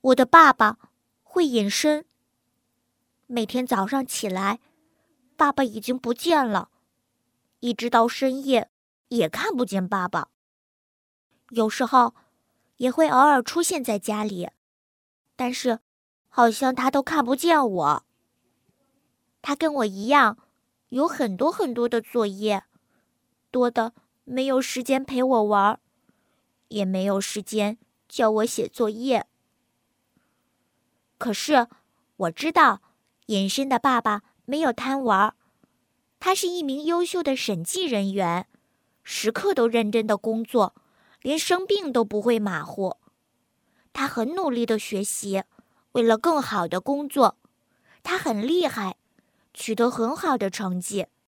我的爸爸会隐身，每天早上起来，爸爸已经不见了，一直到深夜也看不见爸爸。有时候也会偶尔出现在家里，但是好像他都看不见我。他跟我一样，有很多很多的作业，多的没有时间陪我玩，也没有时间教我写作业。可是我知道，隐身的爸爸没有贪玩，他是一名优秀的审计人员，时刻都认真的工作，连生病都不会马虎。他很努力的学习，为了更好的工作，他很厉害，取得很好的成绩。